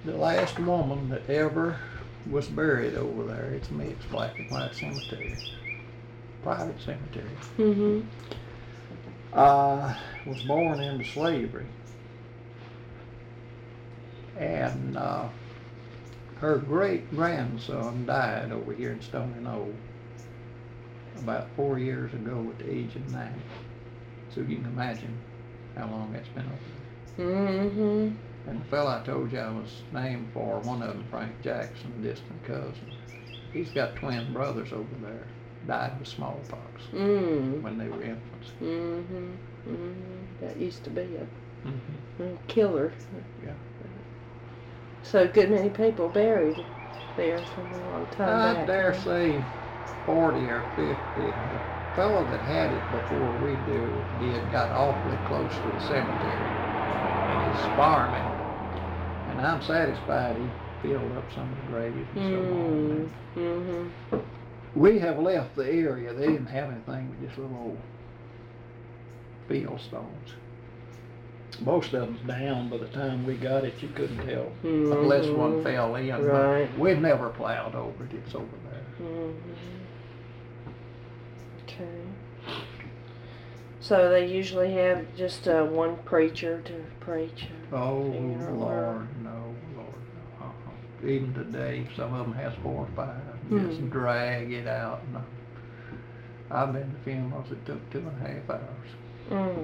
the last woman that ever was buried over there. It's a mixed black and white cemetery, private cemetery. Mm-hmm. Was born into slavery, and her great grandson died over here in Stony Knoll about 4 years ago at the age of 90. So you can imagine how long that's been over there. Mm-hmm. And the fella I told you I was named for, one of them, Frank Jackson, a distant cousin, he's got twin brothers over there, died of smallpox when they were infants. Mm-hmm. Mm-hmm. That used to be a Mm-hmm. killer. Yeah. So a good many people buried there from a long time back. I dare say 40 or 50. The fellow that had it before we did got awfully close to the cemetery, and he's farming. And I'm satisfied he filled up some of the graves and so on. Mm-hmm. We have left the area. They didn't have anything but just little old field stones. Most of them's down. By the time we got it, you couldn't tell unless one fell in. Right. But we've never plowed over it. It's over there. Mm-hmm. Okay. So they usually have just one preacher to preach. Oh, funeral, Lord, no, Lord. Even today, some of them has 4 or 5. Just drag it out. And I've been to funerals that took 2.5 hours. Mm.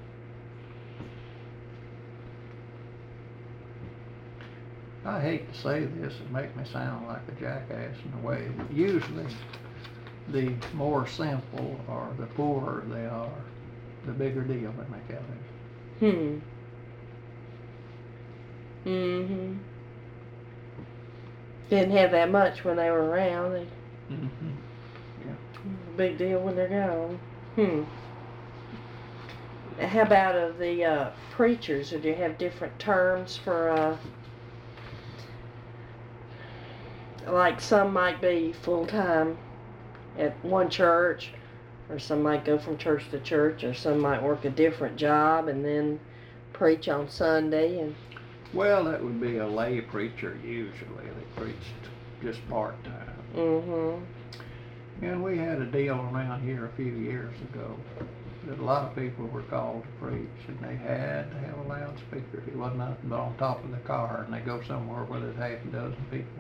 I hate to say this, it makes me sound like a jackass in a way, but usually the more simple or the poorer they are, the bigger deal they make out of it. Mm-hmm. Didn't have that much when they were around. They, big deal when they're gone. How about of the preachers? Do you have different terms for, like some might be full-time at one church, or some might go from church to church, or some might work a different job and then preach on Sunday? And well, that would be a lay preacher usually. They preached just part-time. Mm-hmm. And we had a deal around here a few years ago that a lot of people were called to preach, and they had to have a loudspeaker. It wasn't nothing but on top of the car, and they go somewhere where there's half a dozen people.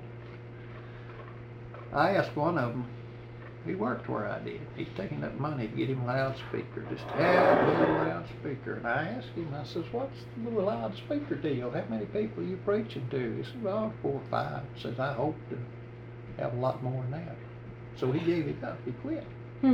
I asked one of them, he worked where I did. He's taking up money to get him a loudspeaker, just to have a little loudspeaker. And I asked him, I says, what's the little loudspeaker deal? How many people are you preaching to? He said, well, 4 or 5. He says, I hope to have a lot more than that. So he gave it up. He quit.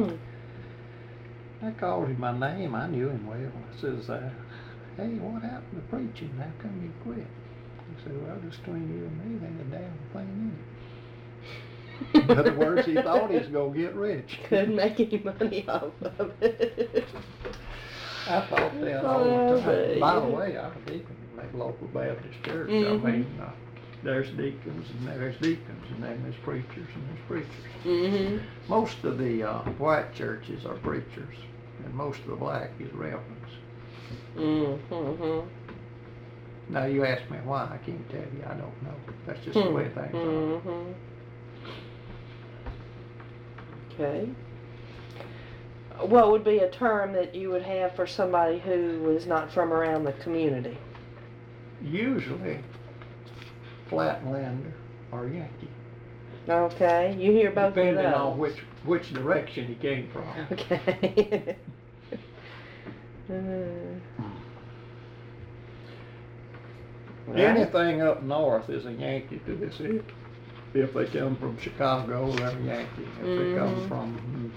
I called him by name. I knew him well. I says, hey, what happened to preaching? How come you quit? He said, well, just between you and me, there ain't a damn thing in it. In other words, he thought he was going to get rich. Couldn't make any money off of it. I thought that all the time. By the way, I'm a deacon in that local Baptist church. I mean, there's deacons and there's deacons, and then there's preachers and there's preachers. Most of the white churches are preachers, and most of the black is reverends. Now you ask me why, I can't tell you. I don't know. That's just the way things are. Okay. What would be a term that you would have for somebody who was not from around the community? Usually, Flatlander or Yankee. Okay, you hear both of those. Depending on which direction he came from. Okay. Anything up north is a Yankee to this end. If they come from Chicago, they're a Yankee. If they come from